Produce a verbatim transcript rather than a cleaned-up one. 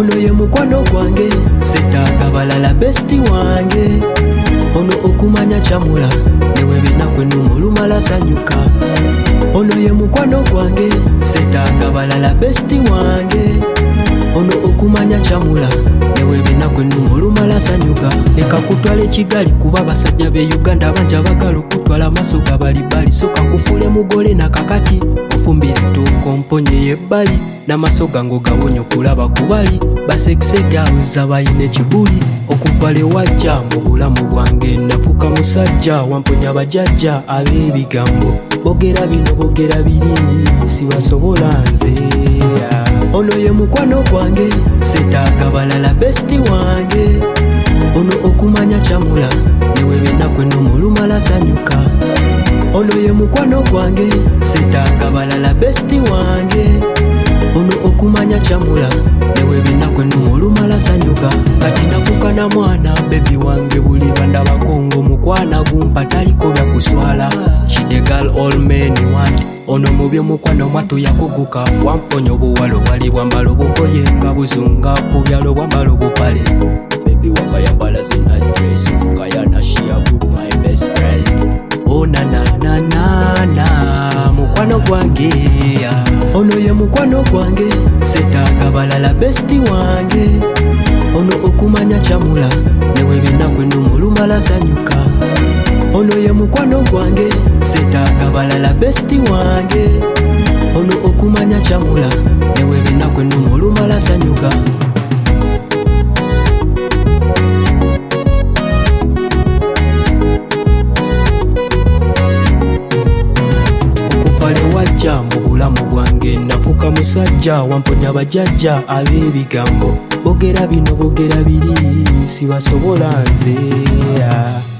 ono ye mukwano gwange setaaga balala besti wange ono okumanya chamula newe binakwe numulumala sanyuka ono ye mukwano gwange setaaga balala besti wange ono okumanya chamula newe binakwe numulumala sanyuka leka kutwala Kigali kuba basajja be Uganda banja bagala okutwala maso gabali bali soka kufule mugole na kakati ofumbire toko mponye yebbali n'amaso gango gawonyo kulaba kubali basekisega uza bayine kibuli okuvale wajja mu bulamu bwange nafuka musajja wamponya bajajja ab'ebigambo bogera bino bogera biri sibasobola nze ono ye mukwano gwange setaaga balala besti wange ono okumanya chamula newe binakwe numulumala sanyuka ono ye mukwano gwange setaaga balala besti wange ono okumanya chamula newe binakwe numulumala sanyuka kati nakukana mwana bebi wange buli banda bakongo mukwana gumpa taliko bya kuswala she the girl all men want ono mubye mukwano mwatu yakuguka wamponyo buwalo bwali bwambalo bukoye nga buzunga ku byalo bwambalo bupale baby wanga yambala zi nice dress kayana she a good my best friend oh na na na na na mukwano gwange ono ye mukwano gwange setaaga balala besti wange ono okumanya chamula newe binakwe numulumala sanyuka ono ye mukwano gwange setaaga balala besti wange ono okumanya chamula newe binakwe numulumala sanyuka okuvale wajja mu bulamu bwange nafuka musajja wamponya bajajja ab'ebigambo bogera bino bogera biri sibasobola nze